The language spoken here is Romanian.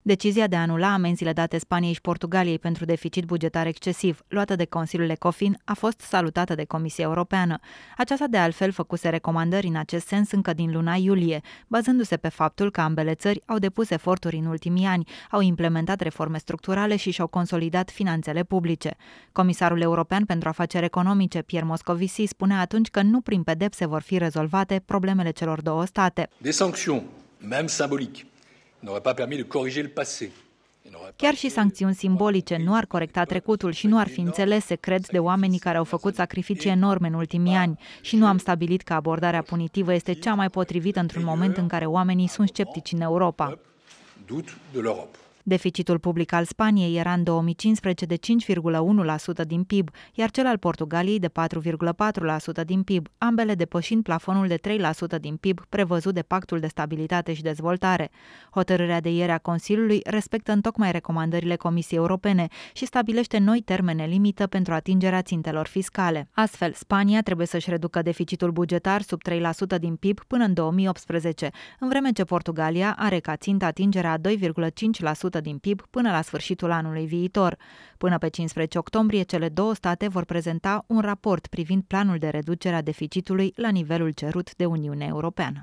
Decizia de a anula amenziile date Spaniei și Portugaliei pentru deficit bugetar excesiv, luată de Consiliul Ecofin, a fost salutată de Comisia Europeană. Aceasta de altfel făcuse recomandări în acest sens încă din luna iulie, bazându-se pe faptul că ambele țări au depus eforturi în ultimii ani, au implementat reforme structurale și și-au consolidat finanțele publice. Comisarul european pentru afaceri economice, Pierre Moscovici, spunea atunci că nu prin pedepse vor fi rezolvate problemele celor două state. Des sanctions, même symboliques, n'aurait pas permis de corriger le passé. Chiar și sancțiuni simbolice nu ar corecta trecutul și nu ar fi înțelese, cred, de oamenii care au făcut sacrificii enorme în ultimii ani și nu am stabilit că abordarea punitivă este cea mai potrivită într-un moment în care oamenii sunt sceptici în Europa. Deficitul public al Spaniei era în 2015 de 5,1% din PIB, iar cel al Portugaliei de 4,4% din PIB, ambele depășind plafonul de 3% din PIB prevăzut de Pactul de Stabilitate și Dezvoltare. Hotărârea de ieri a Consiliului respectă întocmai recomandările Comisiei Europene și stabilește noi termene limită pentru atingerea țintelor fiscale. Astfel, Spania trebuie să-și reducă deficitul bugetar sub 3% din PIB până în 2018, în vreme ce Portugalia are ca țintă atingerea 2,5% din PIB până la sfârșitul anului viitor. Până pe 15 octombrie, cele două state vor prezenta un raport privind planul de reducere a deficitului la nivelul cerut de Uniunea Europeană.